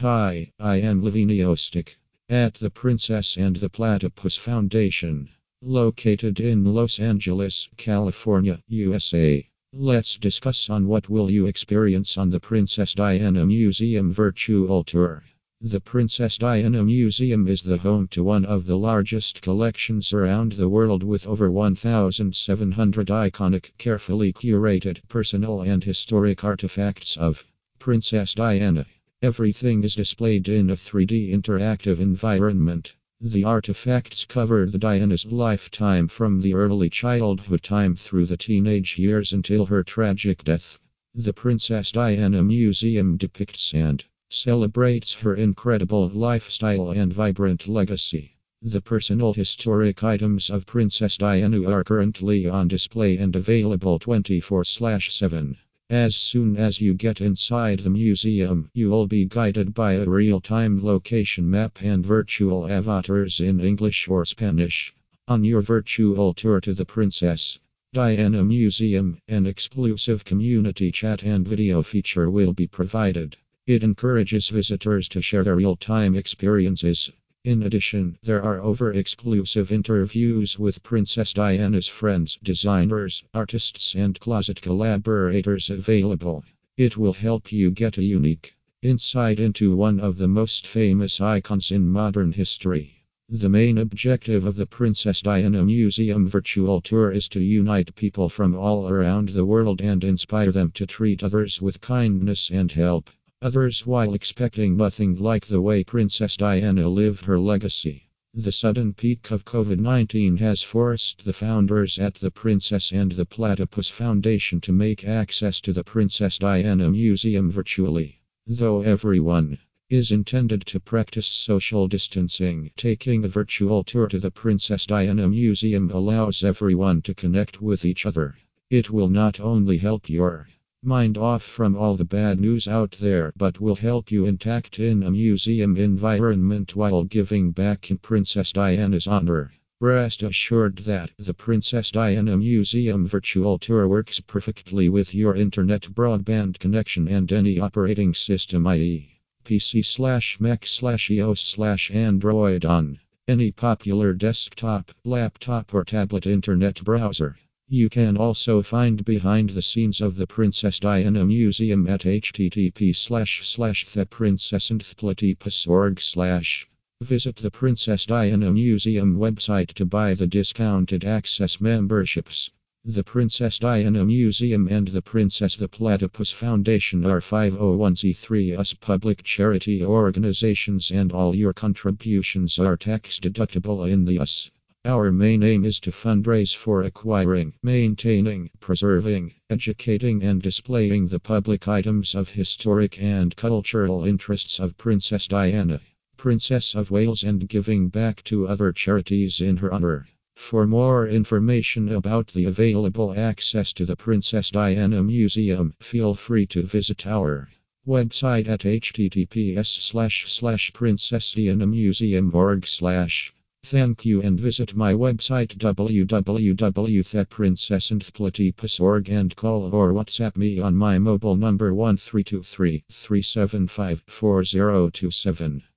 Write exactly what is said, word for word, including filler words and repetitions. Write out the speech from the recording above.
Hi, I am Lavinia Stick at the Princess and the Platypus Foundation, located in Los Angeles, California, U S A. Let's discuss on what will you experience on the Princess Diana Museum virtual tour. The Princess Diana Museum is the home to one of the largest collections around the world, with over one thousand seven hundred iconic, carefully curated, personal and historic artifacts of Princess Diana. Everything is displayed in a three D interactive environment. The artifacts cover the Diana's lifetime, from the early childhood time through the teenage years until her tragic death. The Princess Diana Museum depicts and celebrates her incredible lifestyle and vibrant legacy. The personal historic items of Princess Diana are currently on display and available twenty-four seven. As soon as you get inside the museum, you'll be guided by a real-time location map and virtual avatars in English or Spanish. On your virtual tour to the Princess Diana Museum, an exclusive community chat and video feature will be provided. It encourages visitors to share their real-time experiences. In addition, there are over exclusive interviews with Princess Diana's friends, designers, artists, and closet collaborators available. It will help you get a unique insight into one of the most famous icons in modern history. The main objective of the Princess Diana Museum virtual tour is to unite people from all around the world and inspire them to treat others with kindness and help others while expecting nothing like the way Princess Diana lived her legacy. The sudden peak of COVID nineteen has forced the founders at the Princess and the Platypus Foundation to make access to the Princess Diana Museum virtually. Though everyone is intended to practice social distancing, taking a virtual tour to the Princess Diana Museum allows everyone to connect with each other. It will not only help your mind off from all the bad news out there, but will help you intact in a museum environment while giving back in Princess Diana's honor. Rest assured that the Princess Diana Museum virtual tour works perfectly with your internet broadband connection and any operating system, that is P C slash Mac slash iOS slash Android, on any popular desktop, laptop or tablet internet browser. You can also find behind the scenes of the Princess Diana Museum at http slash slash theprincessandtheplatypus.org slash. Visit the Princess Diana Museum website to buy the discounted access memberships. The Princess Diana Museum and the Princess the Platypus Foundation are five oh one c three U S public charity organizations, and all your contributions are tax deductible in the U S Our main aim is to fundraise for acquiring, maintaining, preserving, educating, and displaying the public items of historic and cultural interests of Princess Diana, Princess of Wales, and giving back to other charities in her honor. For more information about the available access to the Princess Diana Museum, feel free to visit our website at https slash slash princessdianamuseum.org slash. Thank you, and visit my website w w w dot princessandtheplatypus dot org and call or WhatsApp me on my mobile number one three two three, three seven five, four zero two seven.